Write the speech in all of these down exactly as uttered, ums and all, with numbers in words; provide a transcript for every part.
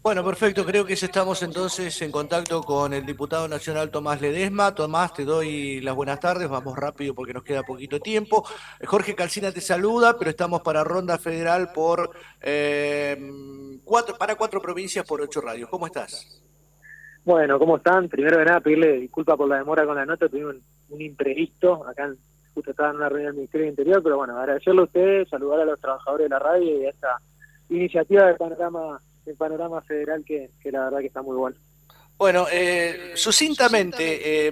Bueno, perfecto. Creo que ya estamos entonces en contacto con el diputado nacional Tomás Ledesma. Tomás, te doy las buenas tardes. Vamos rápido porque nos queda poquito tiempo. Jorge Calcina te saluda, pero estamos para Ronda Federal por eh, cuatro, para cuatro provincias por ocho radios. ¿Cómo estás? Bueno, ¿cómo están? Primero que nada, pedirle disculpas por la demora con la nota, tuvimos un, un imprevisto, acá en- justo estaba en una reunión del Ministerio del Interior, pero bueno, agradecerle a ustedes, saludar a los trabajadores de la radio y a esta iniciativa del panorama, del panorama federal que, que la verdad que está muy bueno. Bueno, eh, sucintamente, eh,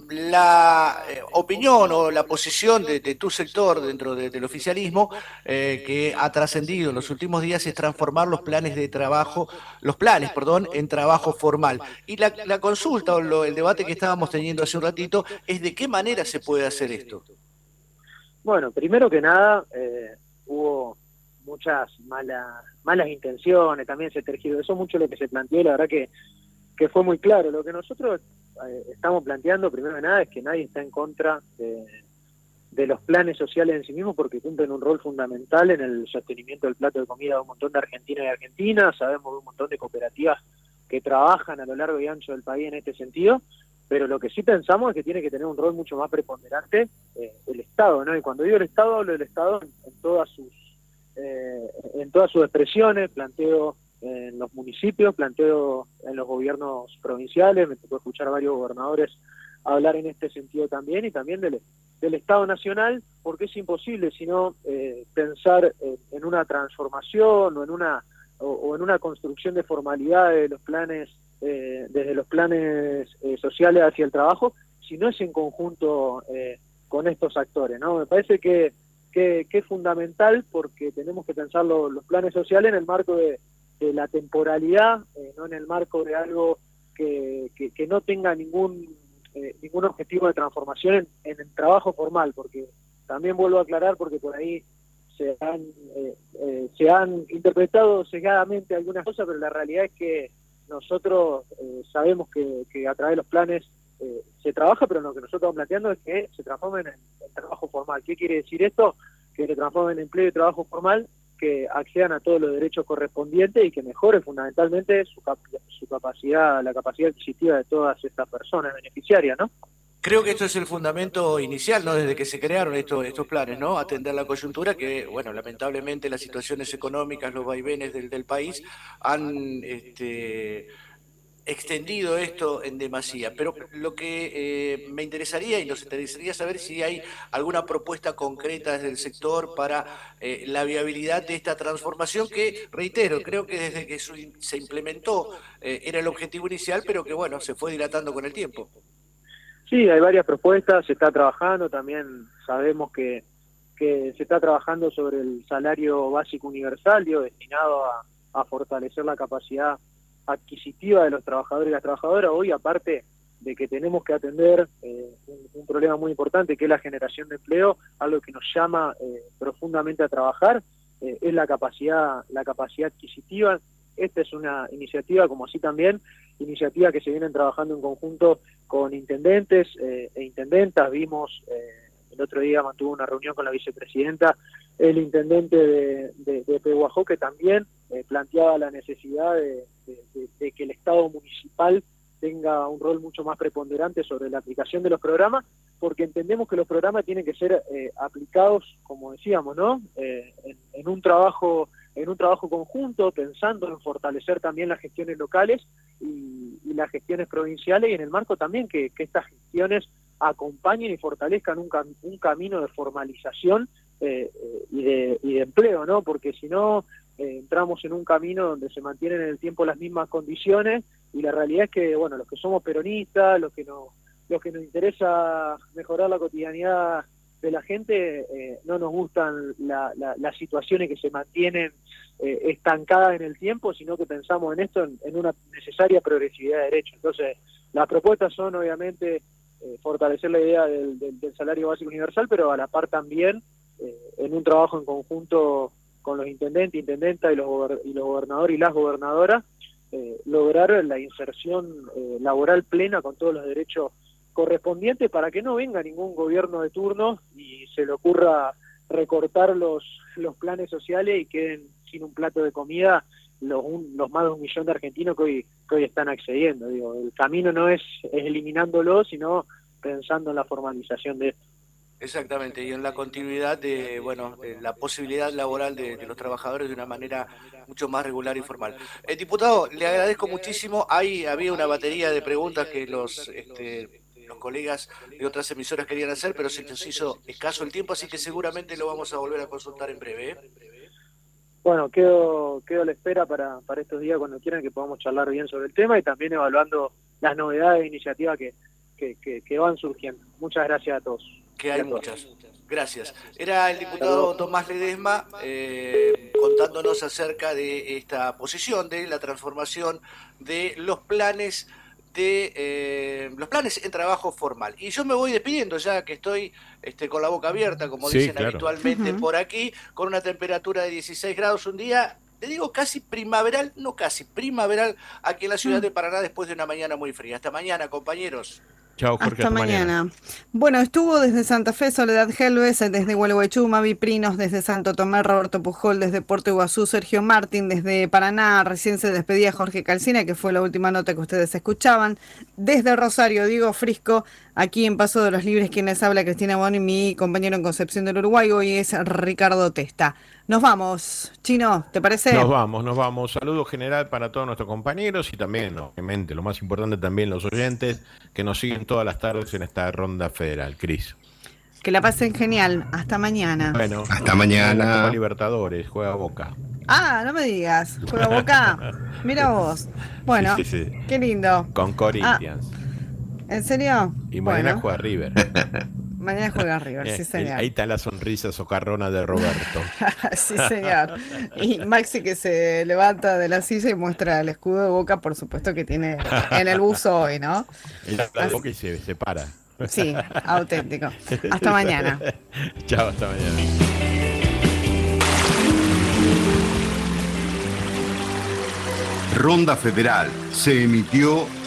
la eh, opinión o la posición de, de tu sector dentro de- del oficialismo eh, que ha trascendido en los últimos días es transformar los planes de trabajo, los planes, perdón, en trabajo formal. Y la, la consulta o lo- el debate que estábamos teniendo hace un ratito es de qué manera se puede hacer esto. Bueno, primero que nada, eh, hubo muchas malas malas intenciones, también se tergiversó mucho lo que se planteó, y la verdad que, que fue muy claro. Lo que nosotros eh, estamos planteando, primero que nada, es que nadie está en contra de, de los planes sociales en sí mismos porque cumplen un rol fundamental en el sostenimiento del plato de comida de un montón de argentinos y argentinas. Sabemos de un montón de cooperativas que trabajan a lo largo y ancho del país en este sentido, pero lo que sí pensamos es que tiene que tener un rol mucho más preponderante eh, el Estado, ¿no? Y cuando digo el Estado, hablo del Estado en, en todas sus eh, en todas sus expresiones. Planteo en los municipios, planteo en los gobiernos provinciales, me tocó escuchar a varios gobernadores hablar en este sentido también, y también del, del Estado Nacional, porque es imposible sino eh, pensar eh, en una transformación o en una o, o en una construcción de formalidades de los planes, eh, desde los planes eh, sociales hacia el trabajo, si no es en conjunto eh, con estos actores, ¿no? Me parece que, que, que es fundamental, porque tenemos que pensar lo, los planes sociales en el marco de, de la temporalidad, eh, no en el marco de algo que, que, que no tenga ningún eh, ningún objetivo de transformación en, en el trabajo formal, porque también vuelvo a aclarar, porque por ahí se han, eh, eh, se han interpretado sesgadamente algunas cosas, pero la realidad es que nosotros eh, sabemos que, que a través de los planes eh, se trabaja, pero lo que nosotros estamos planteando es que se transformen en, en trabajo formal. ¿Qué quiere decir esto? Que se transformen en empleo y trabajo formal, que accedan a todos los derechos correspondientes y que mejore fundamentalmente su, cap su capacidad, la capacidad adquisitiva de todas estas personas beneficiarias, ¿no? Creo que esto es el fundamento inicial, ¿no? Desde que se crearon estos, estos planes, ¿no? Atender la coyuntura que, bueno, lamentablemente las situaciones económicas, los vaivenes del, del país han este, extendido esto en demasía. Pero lo que eh, me interesaría y nos interesaría saber si hay alguna propuesta concreta desde el sector para eh, la viabilidad de esta transformación que, reitero, creo que desde que su- se implementó eh, era el objetivo inicial, pero que, bueno, se fue dilatando con el tiempo. Sí, hay varias propuestas, se está trabajando, también sabemos que, que se está trabajando sobre el salario básico universal, digo, destinado a, a fortalecer la capacidad adquisitiva de los trabajadores y las trabajadoras. Hoy, aparte de que tenemos que atender eh, un, un problema muy importante, que es la generación de empleo, algo que nos llama eh, profundamente a trabajar, eh, es la capacidad, la capacidad adquisitiva. Esta es una iniciativa, como así también, iniciativa que se vienen trabajando en conjunto con intendentes eh, e intendentas. Vimos, eh, el otro día mantuvo una reunión con la vicepresidenta, el intendente de, de, de Pehuajó, que también eh, planteaba la necesidad de, de, de, de que el Estado municipal tenga un rol mucho más preponderante sobre la aplicación de los programas, porque entendemos que los programas tienen que ser eh, aplicados, como decíamos, ¿no? Eh, en, en un trabajo en un trabajo conjunto, pensando en fortalecer también las gestiones locales y, y las gestiones provinciales, y en el marco también que, que estas gestiones acompañen y fortalezcan un, cam un camino de formalización eh, eh, y, de, y de empleo, ¿no? Porque si no, eh, entramos en un camino donde se mantienen en el tiempo las mismas condiciones, y la realidad es que, bueno, los que somos peronistas, los que, no, los que nos interesa mejorar la cotidianidad de la gente, eh, no nos gustan la, la, las situaciones que se mantienen eh, estancadas en el tiempo, sino que pensamos en esto en, en una necesaria progresividad de derechos. Entonces, las propuestas son obviamente eh, fortalecer la idea del, del, del salario básico universal, pero a la par también eh, en un trabajo en conjunto con los intendentes, intendentas y los, y los gobernadores y las gobernadoras, eh, lograr la inserción eh, laboral plena con todos los derechos correspondiente, para que no venga ningún gobierno de turno y se le ocurra recortar los, los planes sociales y queden sin un plato de comida los, un, los más de un millón de argentinos que hoy, que hoy están accediendo. Digo, el camino no es, es eliminándolo, sino pensando en la formalización de esto. Exactamente, y en la continuidad de, bueno, de la posibilidad laboral de, de los trabajadores de una manera mucho más regular y formal. Eh, diputado, le agradezco muchísimo. Ahí había una batería de preguntas que los, este, los colegas de otras emisoras querían hacer, pero se nos hizo escaso el tiempo, así que seguramente lo vamos a volver a consultar en breve, ¿eh? Bueno, quedo, quedo a la espera para, para estos días cuando quieran que podamos charlar bien sobre el tema y también evaluando las novedades de iniciativa que, que, que, que van surgiendo. Muchas gracias a todos. Que hay muchas. Gracias. Era el diputado Tomás Ledesma eh, contándonos acerca de esta posición de la transformación de los planes de eh, los planes en trabajo formal. Y yo me voy despidiendo ya que estoy este, con la boca abierta, como sí, dicen claro. habitualmente uh-huh. por aquí, con una temperatura de dieciséis grados un día, te digo casi primaveral, no casi, primaveral aquí en la ciudad uh-huh. de Paraná después de una mañana muy fría. Hasta mañana, compañeros. Chao, Jorge, hasta, hasta mañana. mañana. Bueno, estuvo desde Santa Fe Soledad Helves, desde Gualeguaychú Mavi Prinos, desde Santo Tomé Roberto Pujol, desde Puerto Iguazú Sergio Martín, desde Paraná recién se despedía Jorge Calcina, que fue la última nota que ustedes escuchaban, desde Rosario Diego Frisco, aquí en Paso de los Libres quienes habla Cristina Boni, mi compañero en Concepción del Uruguay, hoy es Ricardo Testa. Nos vamos, Chino, ¿te parece? Nos vamos, nos vamos. Saludo general para todos nuestros compañeros y también, obviamente, lo más importante también los oyentes que nos siguen todas las tardes en esta ronda federal. Cris. Que la pasen genial. Hasta mañana. Bueno, hasta mañana. Copa Libertadores, juega Boca. Ah, no me digas. Juega Boca. Mira vos. Bueno, sí, sí, sí. Qué lindo. Con Corinthians. Ah, ¿en serio? Y mañana bueno. juega River. Mañana juega River, sí señor. Ahí está la sonrisa socarrona de Roberto. Sí señor. Y Maxi que se levanta de la silla y muestra el escudo de Boca, por supuesto que tiene en el buzo hoy, ¿no? El de Boca y se, se para. Sí, auténtico. Hasta mañana. Chao, hasta mañana. Ronda Federal se emitió